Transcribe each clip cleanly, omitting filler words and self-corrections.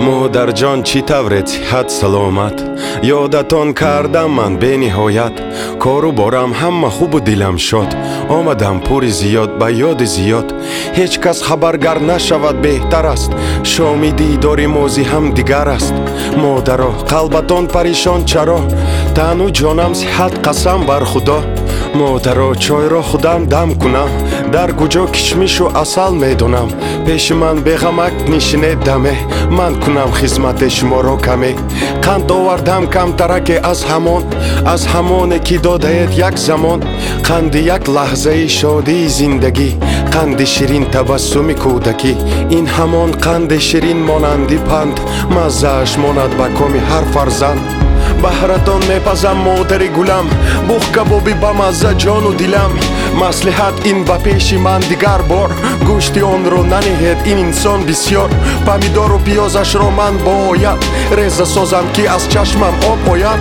модарҷон чӣ тавред сиҳат саломат ёдатон кардам ман бениҳоят кору борам ҳама хубу дилам шод омадам пури зиёд ба ёди зиёд ҳеҷ кас хабаргар нашавад беҳтар аст шоми дидори мозӣ ҳам дигар аст модаро қалбатон паришон чаро тану ҷонам сиҳат қасам бар худо модаро чойро худам дам кунам дар куҷо кишмишу асал медонам пеши ман беғамак нишинед даме ман кунам хизмати шуморо каме қанд овардам камтараке аз ҳамоне ки додаед як замон қанди як лаҳзаи шодии зиндагӣ қанди ширин табассуми кӯдакӣ ин ҳамон қанди ширин монанди панд маззааш монад ба коми ҳар фарзанд баҳратон мепазам модари гулам бух кабоби бамазза ҷону дилам маслиҳат ин ба пеши ман дигар бор гӯшти онро наниҳед ин инсон бисьёр помидору пиёзашро ман боояд реза созам ки аз чашмам об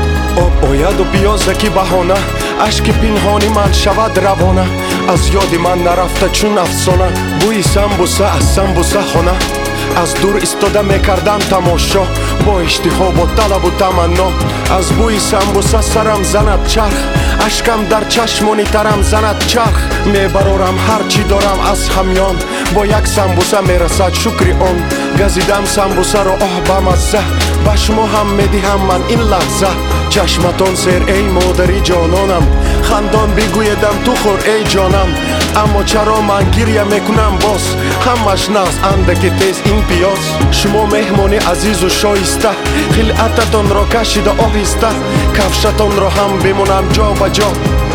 ояду пиёза ки баҳона ашки пинҳони ман шавад равона аз ёди ман нарафта чун афсона бӯи самбуса аз самбуса хона аз дур истода мекардам тамошо бо иштиҳо бо талабу таманно аз бӯи самбуса сарам занад чарх ашкам дар чашмони тарам занад чарх мебарорам ҳар чӣ дорам аз ҳамён бо як самбуса мерасад шукри он газидам самбусаро оҳ ба мазза ба шумо ҳам медиҳам ман ин лаҳза чашматон сер эй модари ҷононам хандон бигӯедам ту хӯр эй ҷонам аммо чаро ман гирья мекунам боз ҳамаш нағз андаке тез ин пиёз шумо меҳмони азизу шоиста хилъататонро кашида оҳиста кафшатонро ҳам бимонам ҷо ба ҷо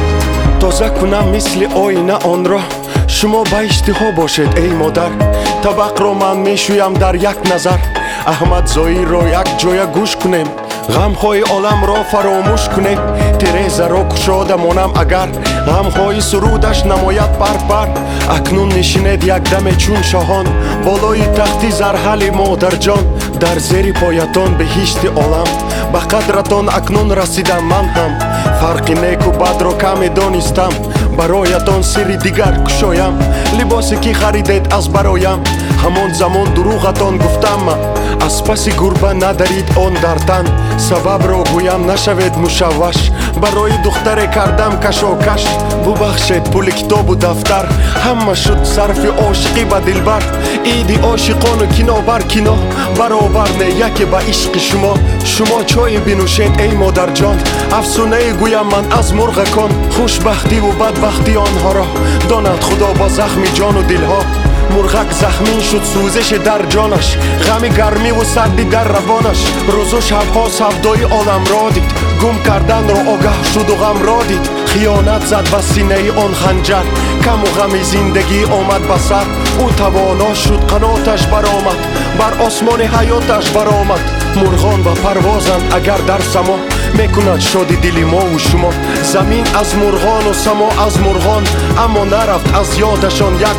тоза кунам мисли оина онро шумо ба иштиҳо бошед эй модар табақро ман мешӯям дар як назар аҳмадзоиро як ҷоя гӯш кунем ғамҳои оламро фаромӯш кунем тирезаро кушода монам агар ғамҳои сурудаш намояд пар акнун нишинед якдаме чун шоҳон болои тахти зарҳали модарҷон дар зери поятон беҳишти олам ба қадратон акнун расидам ман ҳам фарқи неку бадро каме донистам бароятон сирри дигар кушоям либосе ки харидед аз бароям ҳамон замон дурӯғатон гуфтам ман аз паси гурба надарид он дар тан сабабро гӯям нашавед мушавваш барои духтаре кардам кашокаш бубахшед пули китобу дафтар ҳама шуд сарфи ошиқӣ ба дилбар иди ошиқону кино бар кино баробар не яке ба ишқи шумо чое бинӯшед эй модарҷон афсунае гӯям ман аз мурғакон хушбахтиву бадбахти онҳоро донад худо бо захми ҷону дилҳо мурғак захмин шуд сӯзиши дар ҷонаш ғами гармиву сарди дар равонаш рӯзу шабҳо савдои оламро дид гум карданро огаҳ шуду ғамро дид хиёнат зад ба синаи он ханҷар каму ғами зиндагӣ омад ба сар ӯ тавоно шуд қаноташ баромад бар осмони ҳаёташ баромад мурғон ба парвозанд агар дар само мекунад шоди дили мову шумо замин аз мурғону само аз мурғон аммо нарафт аз ёдашон як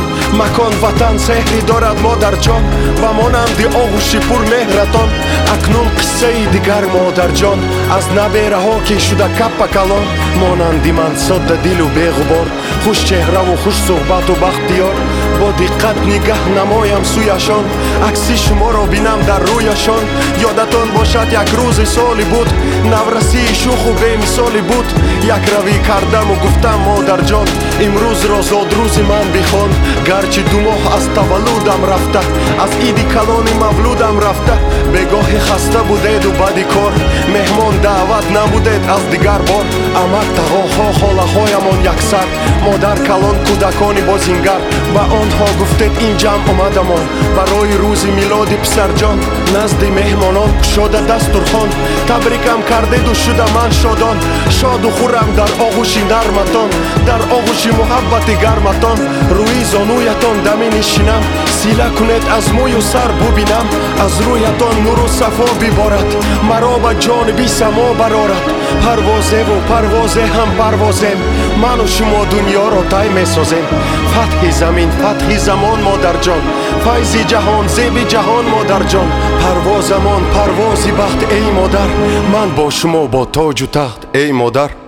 макон ватан сеҳри дорад модарҷон ба монанди оғӯши пурмеҳратон акнун қиссаи дигар модарҷон аз набераҳо ки шуда каппа калон монанди ман содда дилу беғубор хушчеҳраву хушсӯҳбату бахтиёр бо диққат нигаҳ намоям сӯяшон акси шуморо бинам дар рӯяшон ёдатон бошад як рӯзи соли буд наврасии шуху бемисолӣ буд як равӣ кардаму гуфтам модарҷон имрӯзро зодрӯзи ман бихон гарчи 2 моҳ аз таваллудам рафта аз иди калони мавлудам рафта бегоҳи хаста будеду баъди кор меҳмон даъват намудед аз дигар бор амак тағоҳо холаҳоямон яксар модар калон кӯдакони бозингар ба онҳо гуфтед ин ҷамъ омадамон барои рӯзи милоди писарҷон назди меҳмонон кушода дастурхон табрикам кардеду шуда ман шодон шоду хуррам дар оғӯши нарматон дар оғӯши муҳаббати гарматон рӯи зонуятон дами нишинам сила кунед аз мӯю сар бубинам аз рӯятон нуру сафо биборад маро ба ҷониби само барорад парвозеву парвозе ҳам парвозем ману шумо дуньёро тай месозем фатҳи замин фатҳи замон модарҷон файзи ҷаҳон зеби ҷаҳон модарҷон парвозамон парвози бахт эй модар ман бо шумо бо тоҷу тахт эй модар